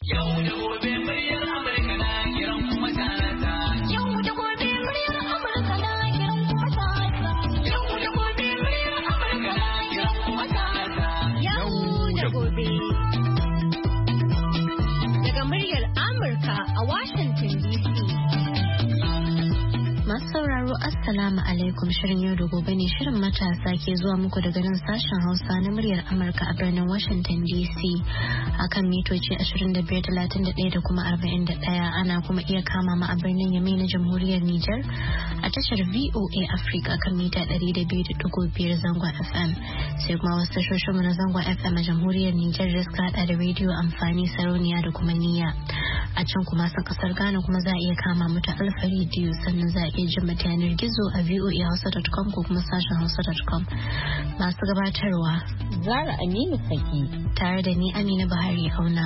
Yau da gobe muryar Amurka na kiran kuma talata. Yau da gobe muryar Amurka na kiran kuma talata. Yau da gobe muryar Amurka na kiran kuma talata. Yau da gobe. Daga muryar Amurka a Washington DC. Masu sauraro Assalamu alaikum, shirin yau da gobe ne, shirin matasa ke zuwa muku daga nan sashen Hausa na muryar Amurka a birnin Washington DC akan mitoci 2531 da kuma 41. Ana kuma iya kama ma a birnin Yamai na Jamhuriyar Nijar a tashar VOA Africa kan mita 200.5 zangon FM, sai kuma wasu tashoshin mu na zangon FM a Jamhuriyar Nijar da suka hada da rediyo amfani, sarauniya da kuma niyya. A can kuma sun kasar Ghana kuma za a iya kama mu ta Alfa Radio, sannan za a iya jin mata yanar gizo a voahausa.com ko kuma sashen hausa.com. Masu gabatarwa Zara Aminu Faki tare da ni Amina Buhari Auna.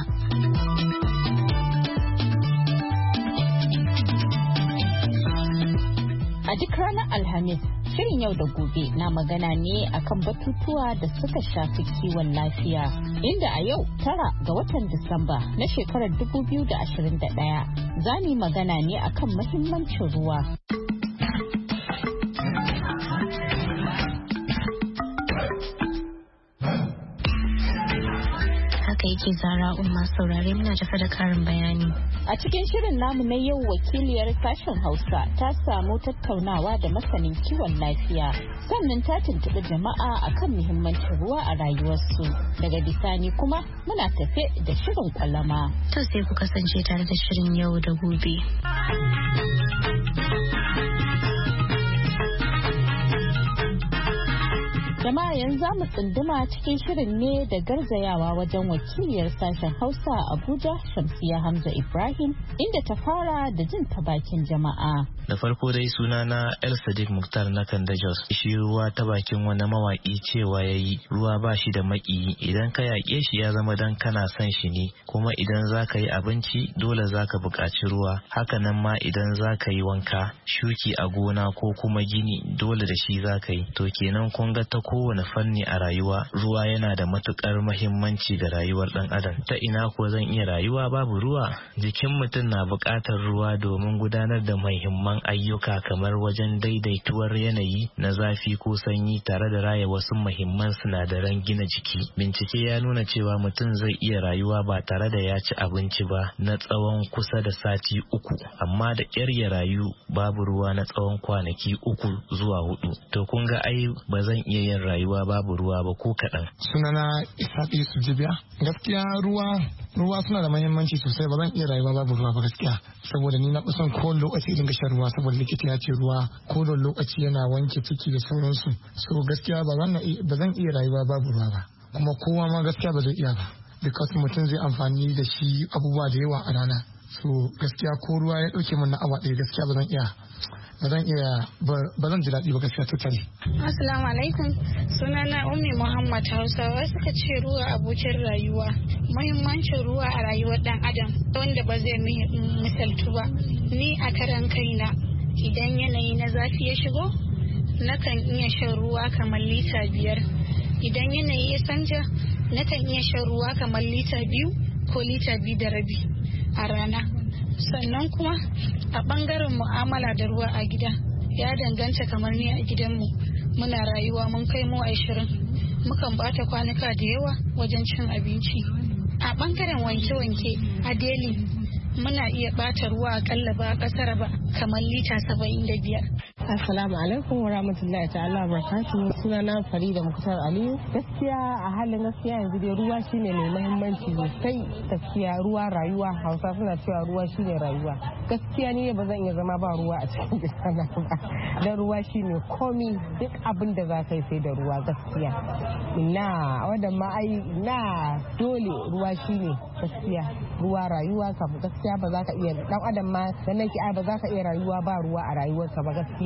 A duk ranar Alhamis, shirin yau da gobe na magana ne akan batutuwa da suka shafi kiwon lafiya. Inda a yau 9 ga watan Disamba na shekarar 2021 za mu magana ne akan mahimmancin ruwa. Yake Zara Umma saurare muna tafa da karin bayani. A cikin shirin namu na yau, wakiliyar sashen Hausa ta samu tattaunawa da masanin kiwon lafiya, sannan ta tuntuɓi jama'a akan muhimmancin ruwa a rayuwarsu. Daga bisani kuma muna tafe da shirin kwalama. To sai ku kasance tare da shirin yau da gobe. Jama'a yanzu za mu tsunduma cikin shirin ne da garzayawa wajen wakiliyar sashen Hausa a Abuja, Shamsiya Hamza Ibrahim, inda ta fara da jin ta bakin jama'a. Da farko dai sunana El Sadiq Muktar na Kanda Jos. Shi ruwa ta bakin wani mawaƙi cewa yayi ruwa ba shi da maƙiyi, idan ka yaƙe shi ya zama dan kana son shi ne, kuma idan za ka yi abinci dole za ka buƙaci ruwa. Hakanan ma idan za ka yi wanka, shuki a gona ko kuma gini dole da shi za ka yi. To kenan kun ga ta kowane fanni a rayuwa ruwa yana da matukar mahimmanci ga rayuwar dan adam. Ta ina ko zan iya rayuwa babu ruwa? Jikin mutum na buƙatar ruwa domin gudanar da muhimman ayyuka kamar wajen daidaituwar yanayi na zafi ko sanyi tare da raya wasu muhimman sinadaran gina jiki. Bincike ya nuna cewa mutum zai iya rayuwa ba tare da ya ci abinci ba na tsawon kusa da sati 3, amma da ƙyar ya rayu babu ruwa na tsawon kwanaki 3 zuwa 4. To kun ga ai ba zan iya yin rayuwa babu ruwa ba ko kaɗan. Sunana Isaƙi Sujibiya. Gaskiya ruwa suna da mahimmanci sosai, ba zan iya rayuwa babu ruwa ba gaskiya, saboda ni na kusan kowane lokaci dinga shan ruwa, saboda likita ya ce ruwa kowane lokaci yana wanke ciki da sauransu. So gaskiya ba zan iya rayuwa babu ruwa ba, kuma kowa ma gaskiya ba zai iya ba, because mutum zai amfani da shi abubuwa da yawa a rana. So gaskiya ko ruwa ya ɗauke min na awa ɗaya gaskiya ba zan ji daɗi ba gaskiya totally. Assalamu alaikum, sunana Ummi Muhammad. Hausawa suka ce ruwa abokin rayuwa. Muhimmancin ruwa a rayuwar dan adam wanda ba zai misaltu ba. Ni a karan kaina idan yanayi na zafi ya shigo nakan iya shan ruwa kamar lita 5. Idan yanayi ya canja nakan iya shan ruwa kamar lita 2 ko lita 2.5 a rana. Sannan kuma a bangaren mu'amala da ruwa a gida ya danganta, kamar ni a gidanmu muna rayuwa mun kai mu 20, mukan bata kwanuka da yawa wajen cin abinci. A bangaren wanke-wanke a daily muna iya bata ruwa akalla ba kasar ba kamar lita 75. Assalamu alaikum wa rahmatullahi ta'ala wa barakatuhu. Sunana Farida Muktar Aliyu. Gaskiya a halin gaskiya yanzu dai ruwa shine mai muhimmanci sosai. Gaskiya ruwa rayuwa, Hausa suna cewa ruwa shine rayuwa. Gaskiya ni ba zan iya zama ba ruwa a cikin gidana ba. Dan ruwa shine komi, duk abin da za ka yi sai da ruwa gaskiya. Ina wadan ma ai na dole ruwa shine gaskiya. Ruwa rayuwa kam gaskiya ba za ka iya, dan adam ma dan nake ai ba za ka iya rayuwa ba ruwa a rayuwarka ba gaskiya.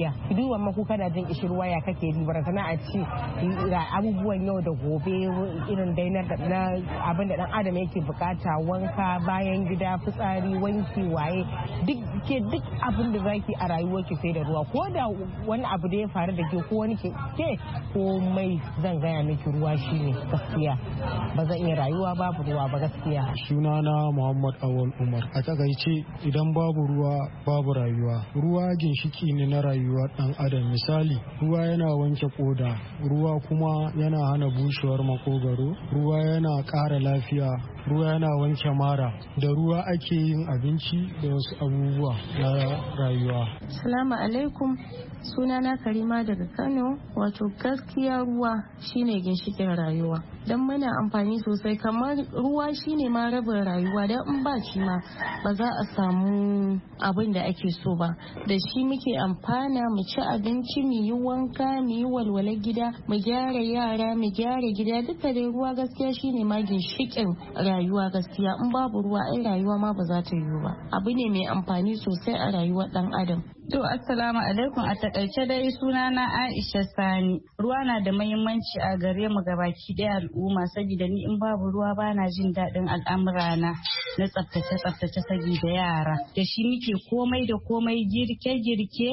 lafiya ki duba ma ko kana jin kishirwa ya kake ribar sana a ci ga abubuwan yau da gobe irin dai na abin da dan adam yake bukata, wanka, bayan gida, fitsari, wanki, waye, duk abin da zaki a rayuwar ki sai da ruwa. Ko da wani abu da ya faru da ke ko wani ke komai zan gaya miki ruwa shine gaskiya. Ba zan iya rayuwa babu ruwa ba gaskiya. Sunana Muhammad Awal Umar. A takaice idan babu ruwa babu rayuwa. Ruwa ginshiki ne na rayuwar dan adam. Misali, ruwa yana wanke koda, ruwa kuma yana hana bushewar makogaro, ruwa yana ƙara lafiya, ruwa yana wanke mara, da ruwa ake yin abinci da wasu abubuwa na rayuwa. Assalamu alaikum, sunana Karima daga Kano. Wato gaskiya ruwa shine ginshikin rayuwa, don muna amfani sosai, kamar ruwa shine ma rabin rayuwa, don in ba shi ma ba za a samu abin da ake so ba. Da shi muke amfana, mu ci abinci, mu yi wanka, mu yi walwala gida, mu gyara yara, mu gyara gida, duka dai ruwa gaskiya shine ma ginshikin rayuwa. Gaskiya in babu ruwa ai rayuwa ma ba za ta yiwu ba. Abu ne mai amfani sosai a rayuwar dan adam. To assalamu alaikum, a takaice dai sunana Aisha Sani. Ruwa na da muhimmanci a gare mu gabaki ɗaya al'umma, saboda ni in babu ruwa bana jin daɗin al'amurana na tsaftace saboda yara. Da shi muke komai da komai, girke,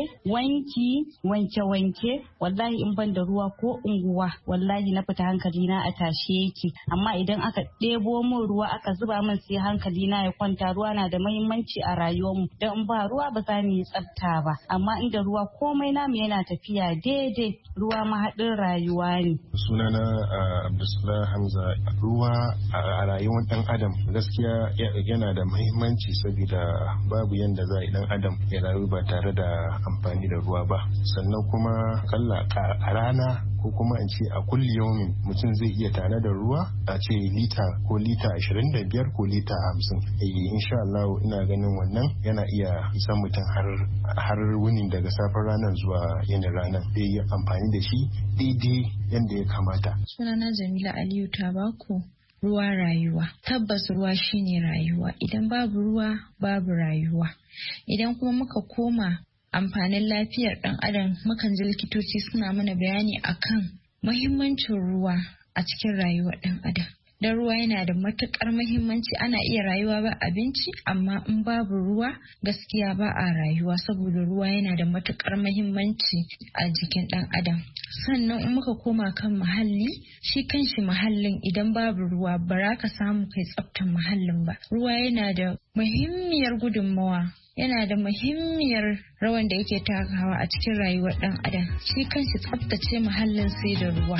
wanke. Wallahi in ban da ruwa ko unguwa, wallahi na fita hankali na a tashe yake. Amma idan aka ɗebo min ruwa aka zuba min sai hankali na ya kwanta. Ruwa na da muhimmanci a rayuwarmu, don in ba ruwa ba za mu yi tsafta ba, amma inda ruwa komai namu yana tafiya daidai. Ruwa mahaɗin rayuwa ne. Sunana Abdulsalam Hamza. Ruwa a rayuwar dan adam gaskiya yana da muhimmanci, saboda babu yanda za a yi dan adam ya rayu ba tare da amfani da ruwa ba. Sannan kuma kalla a rana ko kuma in ce a kulli yaumin mutum zai iya tare da ruwa a ce lita 25 ko lita 50. Insha Allah ina ganin wannan yana iya isan mutum har wuni daga safar ranar zuwa yin ranar zai yi amfani da shi daidai yadda ya kamata. Sunana Jamila Aliyu Tabako. Ruwa rayuwa. Tabbas ruwa shine rayuwa. Idan babu ruwa babu rayuwa. Idan kuma muka koma amfanin lafiyar ɗan adam, mukan ji likitoci suna mana bayani akan muhimmancin ruwa a cikin rayuwar ɗan adam. Dan ruwa yana da matukar muhimmanci. Ana iya rayuwa ba abinci, amma in babu ruwa gaskiya ba a rayuwa, saboda ruwa yana da matukar muhimmanci a jikin ɗan adam. Sannan in muka koma kan muhalli, shi kanshi muhallin idan babu ruwa ba ka samu kai tsaftar muhallin ba. Ruwa yana da muhimmiyar gudunmawa, yana da muhimmiyar rawan da yake takawa a cikin rayuwar ɗan adam. Shi kanshi tsaftace muhallin sai da ruwa.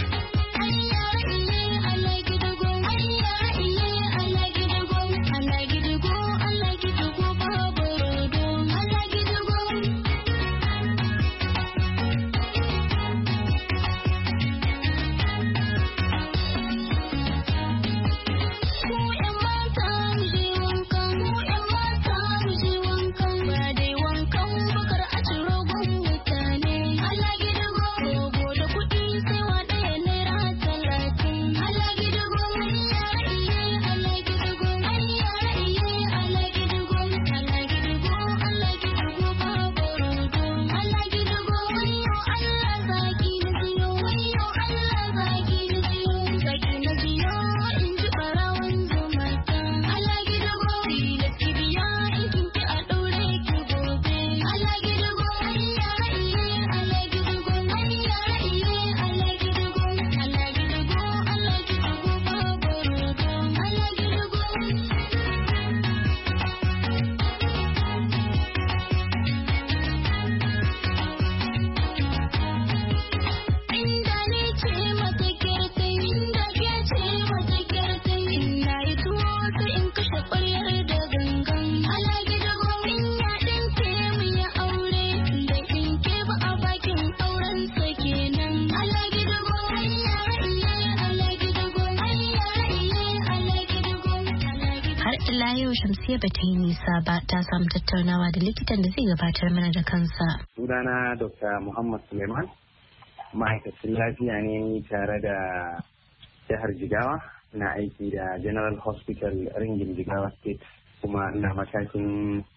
Shamsiyya ba ta yi nisa ba, ta samu tattaunawa da likitan da zai gabatar mana da kansa. Sunana Dr. Muhammad Suleiman, ma'aikacin lafiya ne tare da jihar Jigawa, na aiki da General Hospital Ringin Jigawa State, kuma ina matakin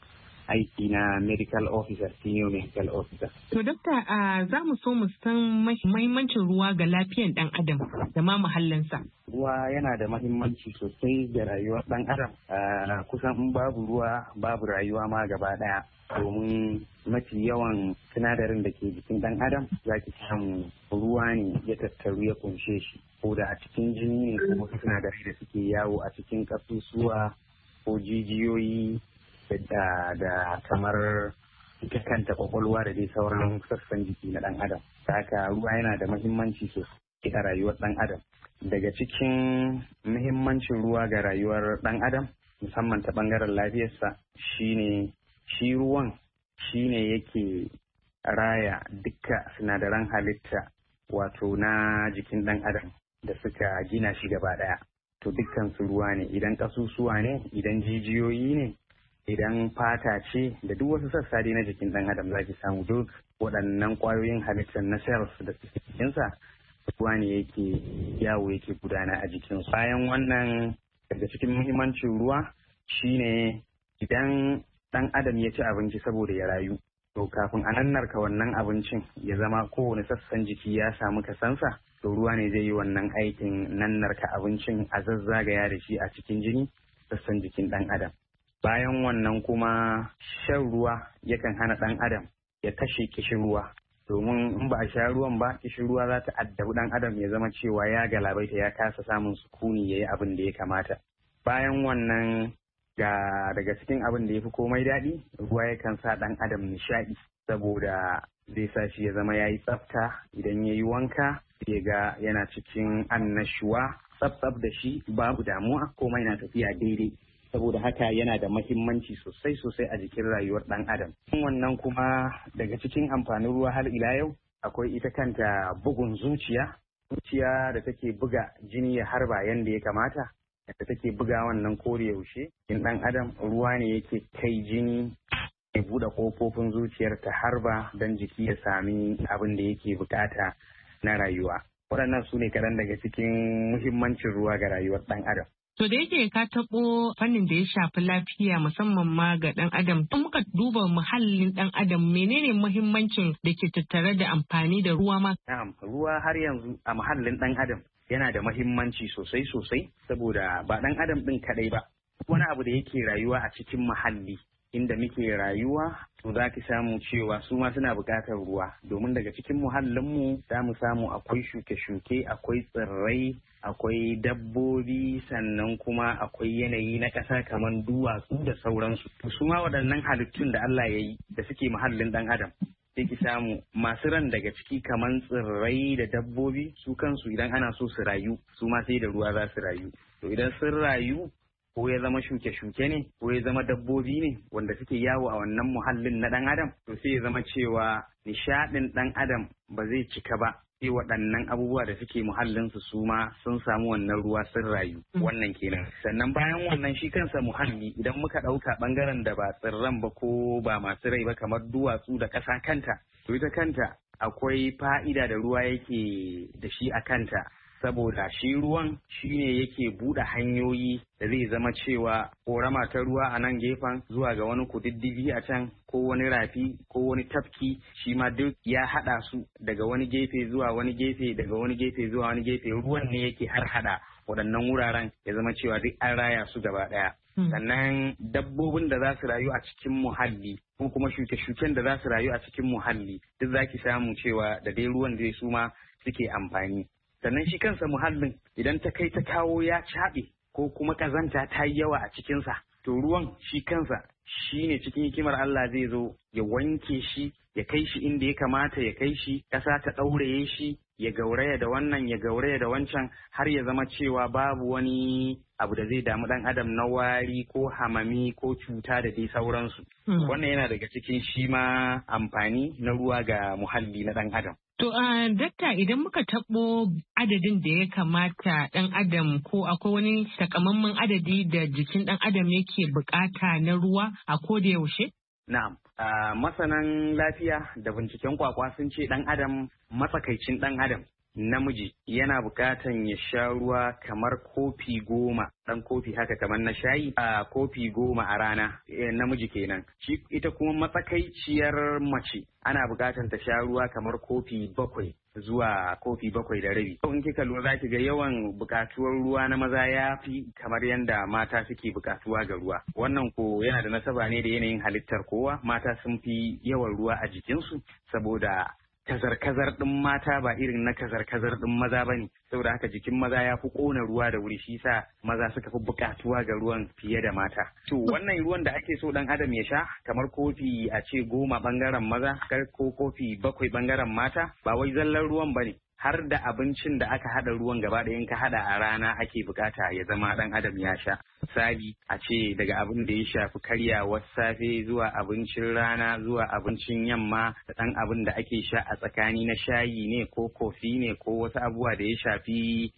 aiki na medical officer, senior medical officer. To Dokta, za mu so mu san mahimmancin ruwa ga lafiyan ɗan adam da ma muhallinsa. Ruwa yana da mahimmanci sosai ga rayuwar ɗan adam. Kusan in babu ruwa babu rayuwa ma gaba ɗaya. Domin mafi yawan sinadarin da ke jikin ɗan adam za ki samu ruwa ne ya tattaru ya kunshe shi. Ko da a cikin jini ne ko wasu sinadarai da suke yawo a cikin ƙasusuwa ko jijiyoyi da kamar ita kanta kwakwalwa da dai sauran sassan jiki na ɗan adam. Haka ruwa yana da mahimmanci sosai a rayuwar ɗan adam. Daga cikin muhimmancin ruwa ga rayuwar ɗan adam musamman ta ɓangaren lafiyarsa shine shi ruwan shine yake raya dukka sinadaran halitta wato na jikin ɗan adam da suka gina shi gaba ɗaya. To dukkan su ruwa ne, idan ƙasusuwa ne, idan jijiyoyi ne, idan fata ce da duk wasu sassa dai na jikin ɗan adam zaki samu duk waɗannan ƙwayoyin halittar na cells da suke cikinsa ruwa ne yake yawo yake gudana a jikinsu. Bayan wannan daga cikin muhimmancin ruwa shine idan ɗan adam ya ci abinci saboda ya rayu to kafin a nannarka wannan abincin ya zama kowane sassan jiki ya samu kasansa to ruwa ne zai yi wannan aikin nannarka abincin a zazzagaya da shi a cikin jini sassan jikin ɗan adam. Bayan wannan kuma shan ruwa yakan hana ɗan adam ya kashe kishirwa domin in ba a sha ruwan ba kishirwa za ta addabi ɗan adam ya zama cewa ya galabaita ya kasa samun sukuni ya yi abin da ya kamata. Bayan wannan daga cikin abin da ya fi komai daɗi ruwa yakan sa ɗan adam nishaɗi saboda zai sa shi ya zama ya yi tsafta idan ya yi wanka ya ga yana cikin annashuwa tsaf da shi babu damuwa komai na tafiya daidai. Saboda haka yana da mahimmanci sosai a jikin rayuwar ɗan adam. Wannan kuma daga cikin amfanin ruwa har ila yau akwai ita kanta bugun zuciya da take buga jini ya harba yanda ya kamata da take buga wannan kore yaushe in ɗan adam ruwa ne yake kai jini ya buɗe ƙofofin zuciyar ta harba don jiki ya sami abin da yake bukata na rayuwa. Waɗannan su ne kaɗan daga cikin muhimmancin ruwa ga rayuwar ɗan adam. To da yake ka taɓo fannin da ya shafi lafiya musamman ma ga ɗan adam, in muka duba muhallin ɗan adam menene muhimmancin da ke tattare da amfani da ruwa ma? Na'am, ruwa har yanzu a muhallin ɗan adam yana da muhimmanci sosai saboda ba ɗan adam ɗin kaɗai ba. Wani abu da yake rayuwa a cikin muhalli inda muke rayuwa to za ki samu cewa su ma suna buƙatar ruwa domin daga cikin muhallinmu za mu samu akwai shuke-shuke, akwai tsirrai, akwai dabbobi sannan kuma akwai yanayi na ƙasa kamar duwatsu da sauransu. Su ma waɗannan halittun da Allah ya yi da suke muhallin ɗan adam sai ki samu masu ran daga ciki kamar tsirrai da dabbobi su kansu idan ana so su rayu su ma sai da ruwa za su rayu. To idan sun rayu ko ya zama shuke-shuke ne ko ya zama dabbobi ne wanda suke yawo a wannan muhallin na ɗan adam to sai ya zama cewa nishaɗin ɗan adam ba zai cika ba sai waɗannan abubuwa da suke muhallinsu su ma sun samu wannan ruwa sun rayu wannan kenan. Sannan bayan wannan shi kansa muhalli idan muka ɗauka ɓangaren da ba tsirran ba ko ba masu rai ba kamar duwatsu da ƙasa kanta to ita kanta akwai fa'ida da ruwa yake da shi a kanta. Saboda shi ruwan shi ne yake buɗe hanyoyi da zai zama cewa ƙorama ta ruwa a nan gefen zuwa ga wani kududdufi a can ko wani rafi ko wani tafki shi ma duk ya haɗa su daga wani gefe zuwa wani gefe daga wani gefe zuwa wani gefe ruwan ne yake har haɗa waɗannan wuraren ya zama cewa duk an raya su gaba ɗaya. Sannan dabbobin da za su rayu a cikin muhalli ko kuma shuke-shuken da za su rayu a cikin muhalli duk za ki samu cewa da dai ruwan zai su ma suke amfani. Sannan shi kansa muhallin idan ta kai ta kawo ya caɓe ko kuma ƙazanta ta yi yawa a cikinsa to ruwan shi kansa shi ne cikin hikimar Allah zai zo ya wanke shi ya kai shi inda ya kamata ya kai shi ƙasa ta ɗauraye shi ya gauraya da wannan ya gauraya da wancan har ya zama cewa babu wani abu da zai damu ɗan adam na wari ko hamami ko cuta da dai sauransu. Wannan yana daga cikin shi ma amfani na ruwa ga muhalli na ɗan adam. To dakta idan muka taɓo adadin da ya kamata ɗan adam ko akwai wani takamaiman adadi da jikin ɗan adam yake bukata na ruwa a koda yaushe? Na'am. Masanan lafiya da binciken kwakwa sun ce ɗan adam matsakaicin ɗan adam namiji yana bukatan ya sha ruwa kamar kofi 10, dan kofi haka kamar na shayi a kofi 10 a rana, namiji kenan. Ita kuma matsakaiciyar mace ana bukatan ta sha ruwa kamar kofi 7 zuwa kofi 7.5. In kika lura za ki ga yawan bukatuwar ruwa na maza ya fi kamar yadda mata suke bukatuwa ga ruwa. Wannan ko yana da nasaba ne da yanayin halittar kowa. Mata sun fi yawan ruwa a jikinsu saboda kazar-kazar ɗin mata ba irin na kazar-kazar ɗin maza ba ne, saboda haka jikin maza ya fi ƙona ruwa da wuri, shi sa maza suka fi buƙatuwa ga ruwan fiye da mata. To wannan ruwan da ake so ɗan adam ya sha kamar kofi a ce 10 ɓangaren maza ko kofi 7 ɓangaren mata, ba wai zallar ruwan ba ne. Har da abincin da aka haɗa ruwan gaba ɗaya in ka haɗa a rana ake bukata ya zama ɗan adam ya sha. Misali a ce daga abin da ya shafi karyawar safe zuwa abincin rana zuwa abincin yamma da ɗan abin da ake sha a tsakani na shayi ne ko kofi ne ko wasu abubuwa da ya shafi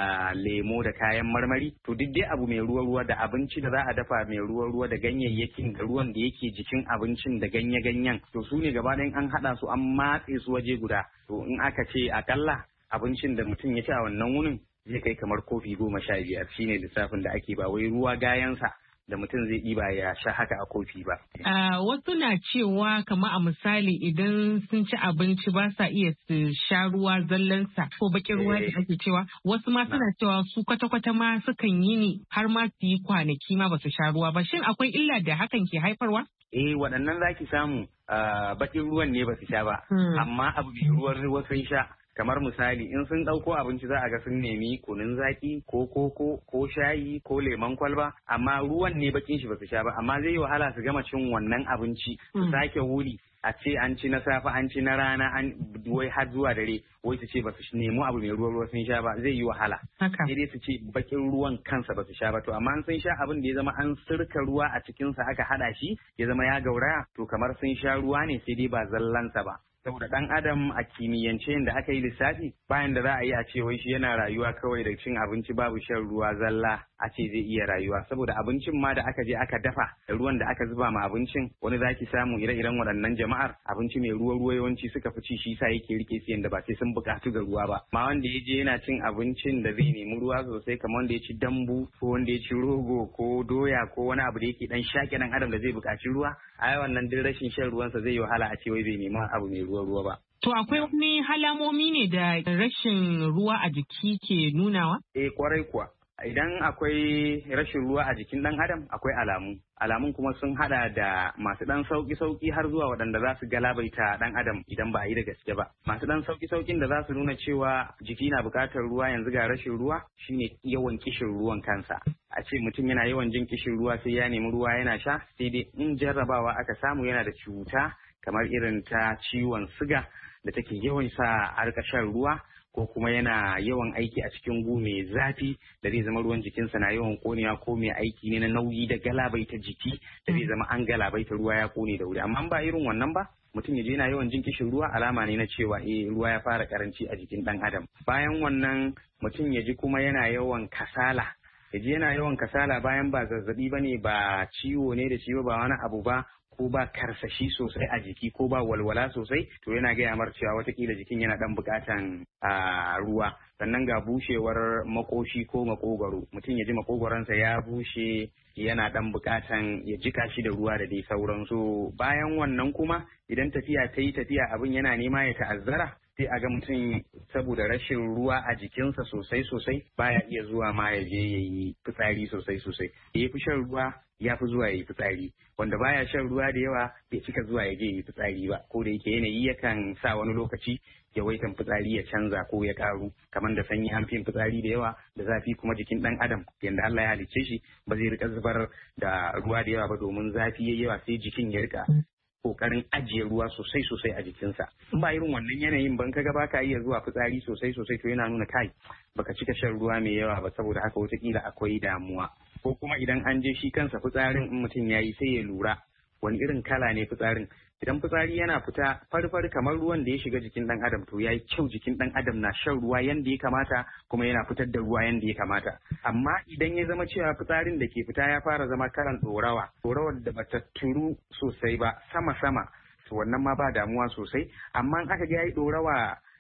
lemo da kayan marmari. To duk dai abu mai ruwa-ruwa da abinci da za a dafa mai ruwa-ruwa da ganyayyakin da ruwan da yake jikin abincin da ganye-ganyen. To su ne gaba ɗayan an haɗa su an matse su waje guda. To in aka ce akalla abincin da mutum ya ci a wannan wunin zai kai kamar kofi 15 shine lissafin da ake, ba wai ruwa gayansa da mutum zai ɗiba ya sha haka a kofi ba. Wasu na cewa kama a misali idan sun ci abinci ba sa iya su sha ruwa zallansa ko bakin ruwa da ake cewa, wasu ma suna cewa su kwata-kwata ma sukan yi ne har ma su yi kwanaki ma ba su sha ruwa ba. Shin akwai illa da hakan ke haifarwa? Waɗannan za ki samu bakin ruwan ne ba su sha ba, amma abu mai ruwa sun sha. Kamar misali in sun ɗauko abinci za a ga sun nemi kunun zaki ko koko ko shayi ko lemon kwalba, amma ruwan ne bakin shi ba su sha ba, amma zai yi wahala su gama cin wannan abinci su sake wuri a ce an ci na safe an ci na rana an wai har zuwa dare wai su ce ba su nemi abu mai ruwa sun sha ba, zai yi wahala. Sai dai su ce bakin ruwan kansa ba su sha ba. To amma sun sha abin da ya zama an sirka ruwa a cikinsa aka haɗa shi ya zama ya gauraya, to kamar sun sha ruwa ne sai dai ba zallansa ba. Saboda ɗan adam a kimiyyance da aka yi lissafi bayan da za a yi a ce wai shi yana rayuwa kawai da cin abinci babu shan ruwa zalla a ce zai iya rayuwa, saboda abincin ma da aka je aka dafa da ruwan da aka zuba ma abincin wani zaki samu ire-iren waɗannan jama'ar abinci mai ruwa yawanci suka fi ci, shi sa yake rike su yanda ba sai sun buƙatu ga ruwa ba. Ma wanda ya je yana cin abincin da zai nemi ruwa sosai kamar wanda ya ci dambu ko wanda ya ci rogo ko doya ko wani abu da yake dan shaƙe ɗan adam da zai buƙaci ruwa, ai wannan duk rashin shan ruwansa zai yi wahala a ce wai bai nemi abu mai ruwa ba. To akwai wani alamomi ne da rashin ruwa a jiki ke nunawa? Kwarai kuwa. Idan akwai rashin ruwa a jikin ɗan adam akwai alamu. Alamun kuma sun hada da masu ɗan sauki har zuwa waɗanda za su galabaita ɗan adam idan ba a yi da gaske ba. Masu ɗan saukin da za su nuna cewa jiki na buƙatar ruwa yanzu ga rashin ruwa shine yawan kishin ruwan kansa. A ce mutum yana yawan jin kishin ruwa sai ya nemi ruwa yana sha, sai dai in jarrabawa aka samu yana da cuta kamar irin ta ciwon siga da take yawan sa a rika shan ruwa, ko kuma yana yawan aiki a cikin gu mai zafi da zai zama ruwan jikinsa na yawan konewa, ko mai aiki ne na nauyi da galabaita jiki da zai zama an galabaita ruwa ya kone da wuri. Amma ba irin wannan ba, mutum ya je yana yawan jin kishin ruwa alama ne na cewa ruwa ya fara karanci a jikin ɗan adam. Bayan wannan mutum ya ji kuma yana yawan kasala, ya ji yana yawan kasala bayan ba zazzabi ba ne, ba ciwo ne da ciwo ba wani abu ba, ko ba karsashi sosai a jiki ko ba walwala sosai, to yana gaya mar cewa watakila jikin yana dan bukatan ruwa. Sannan ga bushewar makoshi ko makogwaro, mutum ya ji makogoronsa ya bushe yana dan bukatan ya jika shi da ruwa da dai sauransu. Bayan wannan kuma idan tafiya ta yi tafiya abin yana nema ya ta'azzara, sai a ga mutum saboda rashin ruwa a jikinsa sosai baya iya zuwa ma ya je ya yi fitsari sosai. Ya fi shan ruwa ya fi zuwa ya yi fitsari, wanda baya shan ruwa da yawa bai cika zuwa ya je ya yi fitsari ba, ko da yake yanayi yakan sa wani lokaci yawaitan fitsari ya canza ko ya karu, kamar da sanyi an fi yin fitsari da yawa, da zafi kuma jikin ɗan adam yanda Allah ya halicce shi ba zai rika zubar da ruwa da yawa ba, domin zafi yayi yawa sai jikin ya rika kokarin ajiye ruwa sosai a jikinsa. In ba irin wannan yanayin ban kaga baka iya zuwa fitsari sosai to yana nuna kai baka cika shan ruwa mai yawa ba, saboda haka wataƙila akwai damuwa. Ko kuma idan an je shi kansa fitsarin in mutum ya yi sai ya lura wani irin kala ne fitsarin. Idan fitsari yana fita fari kamar ruwan da ya shiga jikin ɗan adam, to ya yi kyau jikin ɗan adam na shan ruwa yanda ya kamata kuma yana fitar da ruwa yanda ya kamata. Amma idan ya zama cewa fitsarin da ke fita ya fara zama kalan ɗorawar da bata turu sosai ba sama to wannan ma ba damuwa sosai. Amma in aka ga ya yi ɗorawa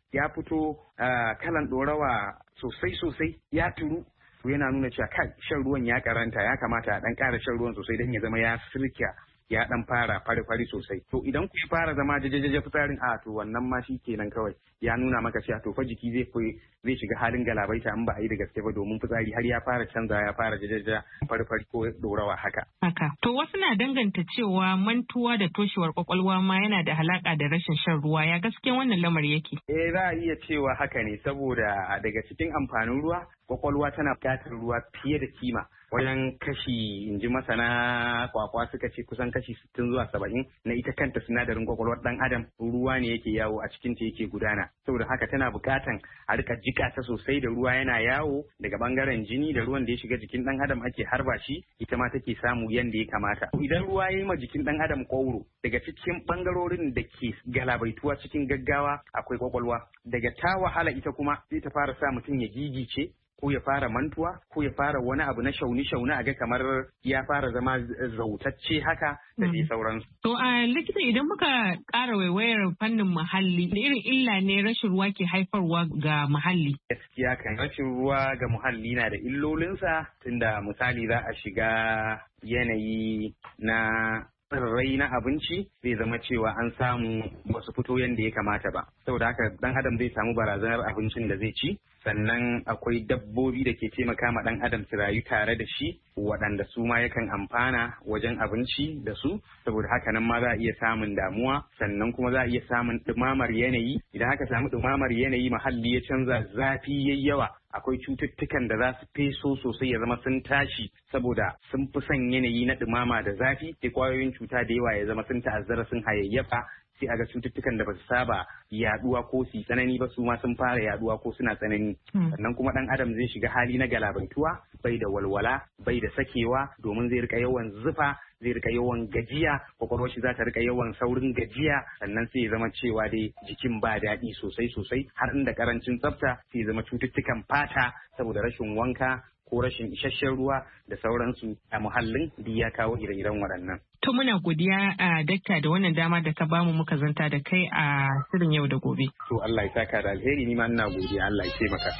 ya fito kalan ɗorawa sosai ya turu, to yana nuna cewa kai shan ruwan ya karanta, ya kamata a ɗan ƙara shan ruwan sosai don ya zama ya sirka, ya dan fara fari sosai. To idan ku fara zama jajajaja fitsarin to wannan ma shi kenan kawai ya nuna maka cewa to fa jiki zai shiga halin galabaita in ba a yi da gaske ba, domin fitsari har ya fara canza, ya fara jajaja fari ko dorawa haka. To wasu na danganta cewa mantuwa da toshewar kwakwalwa ma yana da halaka da rashin shan ruwa, ya gaskiya wannan lamari yake? Za a iya cewa haka ne, saboda daga cikin amfanin ruwa kwakwalwa tana buƙatar ruwa fiye da kima. Wajen kashi, in ji masana kwakwa suka ce kusan kashi 60 zuwa 70 na ita kanta sinadarin kwakwalwar dan adam ruwa ne yake yawo a cikin ta yake gudana. Saboda haka tana bukatan a rika jika ta sosai da ruwa yana yawo daga bangaren jini, da ruwan da ya shiga jikin dan adam ake harba shi, ita ma take samu yanda ya kamata. Idan ruwa ya yi ma jikin dan adam kwauro, daga cikin bangarorin da ke galabaituwa cikin gaggawa akwai kwakwalwa. Daga ta wahala ita kuma sai ta fara sa mutum ya gigice, ko ya fara mantuwa, ko ya fara wani abu na shauni a ga kamar ya fara zama zautacce haka da dai sauransu. To a likita, idan muka ƙara waiwayar fannin muhalli, da irin illa ne rashin ruwa ke haifarwa ga muhalli? Gaskiya kan rashin ruwa ga muhalli na da illolinsa, tunda misali za a shiga yanayi na tsirrai na abinci zai zama cewa an samu basu fito yadda ya kamata ba, saboda haka dan adam zai samu barazanar abincin da zai ci. Sannan akwai dabbobi da ke taimaka ma dan adam su rayu tare da shi, waɗanda su ma yakan amfana wajen abinci da su, saboda haka nan ma za a iya samun damuwa. Sannan kuma za a iya samun ɗumamar yanayi. Idan aka samu ɗumamar yanayi, muhalli ya canza, zafi yayi yawa, akwai cututtukan da za su feso sosai ya zama sun tashi, saboda sun fi son yanayi na ɗumama da zafi, sai kwayoyin cuta da yawa ya zama sun ta'azzara, sun hayayyafa, sai aga cututtukan da ba su saba yaduwa ko su tsanani ba su ma sun fara yaduwa ko suna tsanani. Sannan kuma dan adam zai shiga hali na galabaituwa, bai da walwala, bai da sakewa, domin zai rika yawan zufa, zai rika yawan gajiya, kwakwalwar shi za ta rika yawan saurin gajiya. Sannan sai ya zama cewa dai jikin ba daɗi sosai, har inda karancin tsafta sai ya zama cututtukan fata saboda rashin wanka ko rashin isasshen ruwa da sauransu a muhallin, duk ya kawo ire-iren waɗannan. To muna godiya a dakta da wannan dama da ka bamu muka zanta da kai a shirin yau da gobe. To Allah ya saka da alheri, ni ma ina godiya, Allah ya taimaka.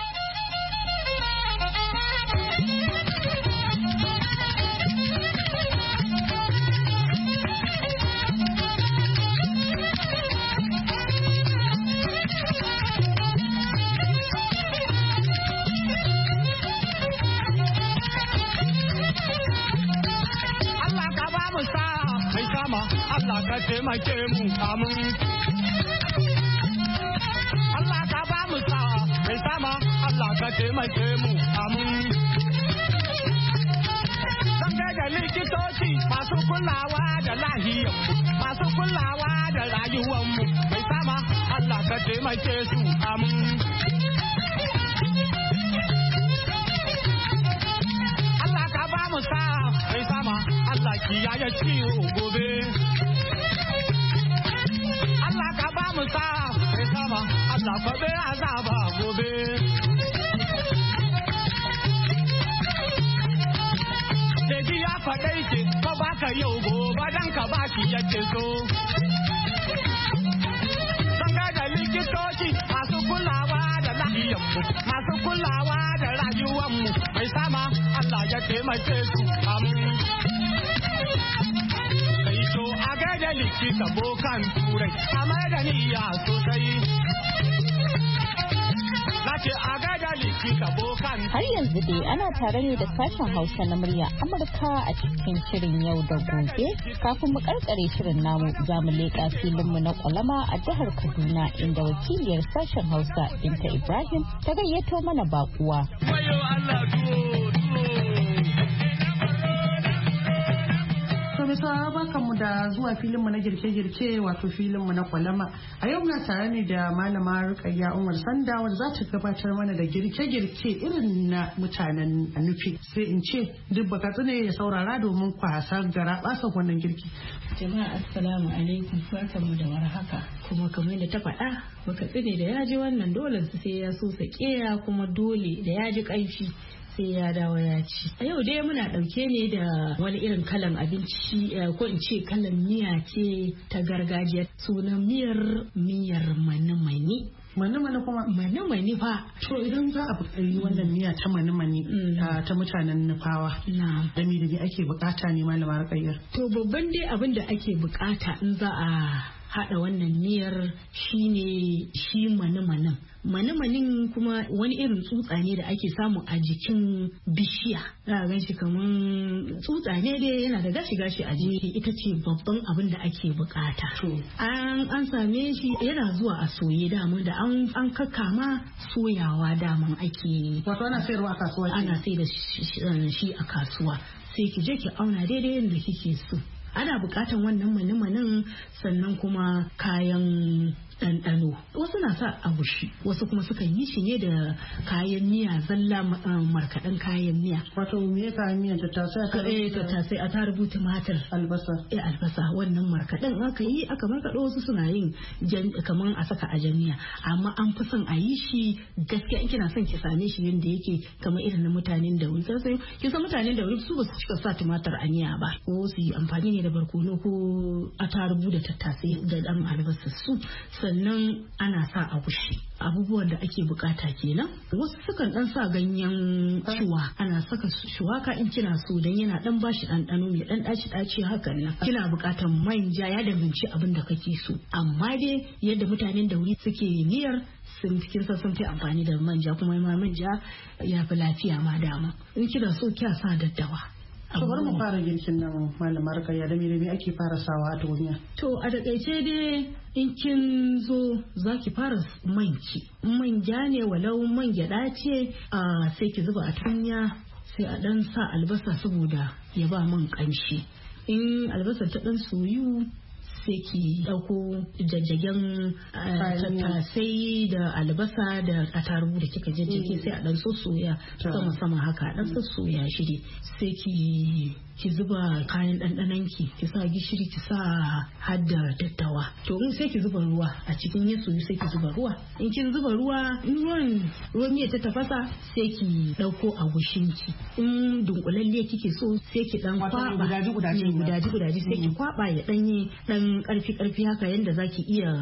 Allah ka taimake mu, amin. Allah ka ba mu sa'a mai sama, Allah ka taimake mu, amin. Zan da likitoci masu kulawa da lahiyar, masu kulawa da rayuwanmu mai sama, Allah ka taimake su, amin. Allah ka ba mu sa'a mai sama, Allah kiyaye ciwo gobe. Allah ka ba mu sa'a mai sama, Allah kwabe azaba gobe. Deji ya faɗai ce, ko baka yau gobe dan ka baki yake so. Sun da likitoci masu kulawa da lahiyanmu, masu kulawa da rayuwanmu mai sama, Allah ya taimake su, amin. Da likita bokan turai a da niyya sosai. Nace a da likita bokan. Har yanzu dai ana tare ne da sashen Hausa na murya Amurka a cikin shirin yau da gobe. Kafin mu karkare shirin namu, za mu leƙa filinmu na kwalama a jihar Kaduna, inda wakiliyar sashen Hausa Binta Ibrahim ta gayyato mana bakuwa. Bisa barkanmu da zuwa filinmu na girke-girke, wato filinmu na kwalama. A yau muna tare ne da malama Rukayya Umar Sanda, wanda za ta gabatar mana da girke-girke irin na mutanen Nufi. Sai in ce duk baka tsine ya saurara domin kwasar gara basa wannan girki. Jama'a assalamu alaikum, barkanmu da warhaka. Kuma kamar da ta faɗa, baka tsine da ya ji wannan dole sai ya so sakeya, kuma dole da ya ji ƙarfi sai ya dawo ya ci. A yau dai muna ɗauke ne da wani irin kalan abinci, ko in ce kalan miya ce ta gargajiya. Sunan miyar manamani. Mani kuma? Mani fa. To idan za a yi wannan miya ta mani ta mutanen Nufawa. Da me ake bukata ne Malama Ruqayyah? To babban dai abin da ake bukata in za a haɗa wannan miyar shine shi mani-manin. Mani-manin kuma wani irin tsutsa ne da ake samu a jikin bishiya. Za a gan shi kaman tsutsa ne dai yana da gashi-gashi a jiki. Ita ce babban abin da ake bukata. An same shi yana zuwa a soye daman da an kakkama soyawa daman ake. Wato ana sayarwa a kasuwa? Ana sai da shi a kasuwa. Sai ki je ki auna daidai yadda kike so. Ana bukatan wannan mani-manin sannan kuma kayan ɗanɗano. Wasu na sa agushi, wasu kuma suka yi shi ne da kayan miya zalla markaɗen kayan miya. Wato me kayan miya? Tattasai, attarugu, tumatir, albasa. Albasa wannan markaɗen aka yi aka markaɗo. Wasu suna yin kaman a saka a miya, amma an fi son a yi shi gaskiya in kina son ki same shi yadda yake kamar irin na mutanen da wuri. Sai kin san mutanen da wuri su ba su cika sa tumatir a miya ba, ko su yi amfani ne da barkono ko attarugu da tattasai da ɗan albasa su. Sannan ana sa agushi. Abubuwan da ake bukata kenan. Wasu sukan dan sa ganyen shuwa. Ana saka shuwaka in kina so dan yana dan bashi ɗanɗano mai dan ɗaci hakan nan. Kina bukatan manja, ya danganci abin da kake so. Amma dai yadda mutanen da wuri suke miyar sun fi amfani da manja, kuma manja ya fi lafiya ma dama. In kina so kya sa daddawa. To bari mu fara girkin nan Malama Ruqayyah, da me ake fara sawa a tukunya? To a takaice dai in kin zo zaki fara manki. Manja ne walau man gyada ce sai ki zuba a tukunya, sai a dan sa albasa saboda ya ba man kanshi. In albasa ta dan soyu sai ki dauko jajjagen tattasai da albasa da attarugu da kika jajjage sai a dan soya sama haka dan soya shi sai ki zuba kayan ɗanɗanon ki sa gishiri, ki sa hadda daddawa. To in sai ki zuba ruwa a cikin ya soyu, sai ki zuba ruwa. In kin zuba ruwa, in ruwan miya ta tafasa sai ki ɗauko agushin ki. In dunkulalle kike so sai ki dan kwaba gudaji sai ki kwaba ya danye dan karfi haka yanda zaki iya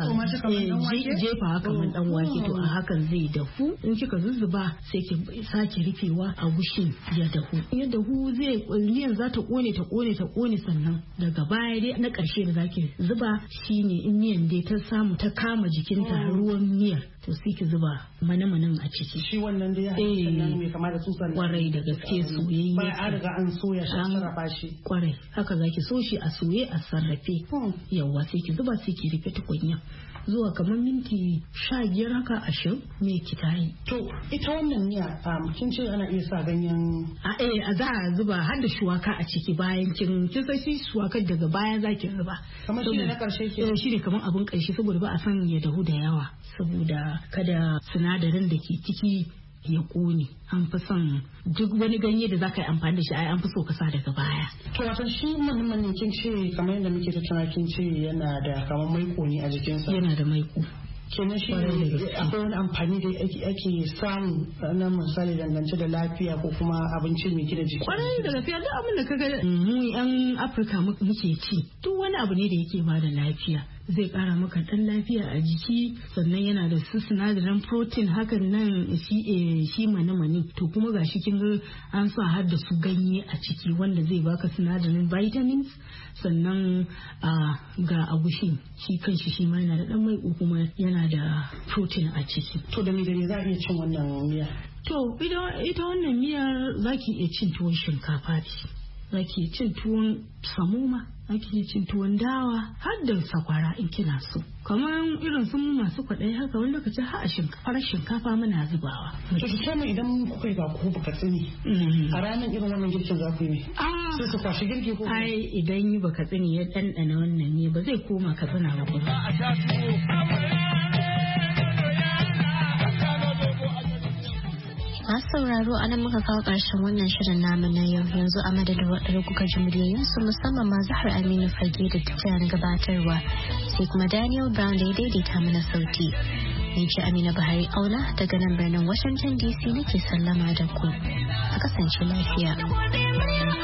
jefa haka man dan wake. To a hakan zai dafu. In kika zuzzuba sai ki sake rufewa agushin ya dahu. Ya dahu zai miyan za ta kone sannan daga baya dai na ƙarshe da zaki zuba shine in miyan dai ta samu ta kama jikinta ruwan miyar, to sai ki zuba mani-manin a ciki. Shi wannan dai sannan mai kama da tsutsan. Kwarai da gaske soyayye. Bayan an riga an soya shi, an sarrafa shi. Kwarai haka zaki so shi a soye a sarrafe. Yawwa sai ki zuba sai ki rufe tukunya zuwa kamar minti 15 haka 20 me ki tayi. To ita wannan miya kin ce ana iya sa ganyen a za a zuba har da shuwaka a ciki bayan kin san shi shuwakar daga baya zaki zuba. Kamar shi ne na karshe ke. Shi ne kamar abun karshe saboda ba a san ya dahu da yawa saboda kada sinadarin da ke ciki ya kone. An fi son duk wani ganye da zaka yi amfani da shi an fi so ka sa daga baya. To wato shi mani kin ce kamar yadda muke tattauna kin ce yana da kamar maiko ne a jikinsa. Yana da maiko. Kenan shi akwai wani amfani da ake samu na misali dangance da lafiya ko kuma abinci mai gina jiki. Kwarai da lafiya duk abin da kaga mu yan Afirka muke ci duk wani abu ne da yake ba da lafiya. Zai kara maka dan lafiya a jiki, sannan yana da su sinadaran protein hakan nan shi mani to kuma gashi kin ga an sa har da su ganye a ciki wanda zai baka sinadarin vitamins, sannan ga agushin shi kanshi shi ma yana da dan mai kuma yana da protein a ciki. To da me za a iya cin wannan miya? To ita wannan miyar zaki iya cin tuwon shinkafa ce, zaki cin tuwon samoma, ake cin tuwon dawa har da sakwara in kina so. Kamar irin sun masu kwaɗayi haka wani lokaci har a shinkafa muna zubawa. To ki kama idan kuka yi ba ku baka tsini a ranar irin wannan girkin za ku yi sai su kwashi girki ko? Ai idan yi baka tsini ya ɗanɗana wannan ne ba zai koma ka tsina ba. Masu sauraro anan muka kawo ƙarshen wannan shirin namu na yau. Yanzu a madadin waɗanda kuka ji muryoyinsu musamman ma Zahra Aminu Fage da ta gabatarwa, sai kuma Daniel Brown da ya daidaita mana sauti. Ni ce Amina Buhari Auna daga nan birnin Washington DC nake sallama da ku. A kasance lafiya.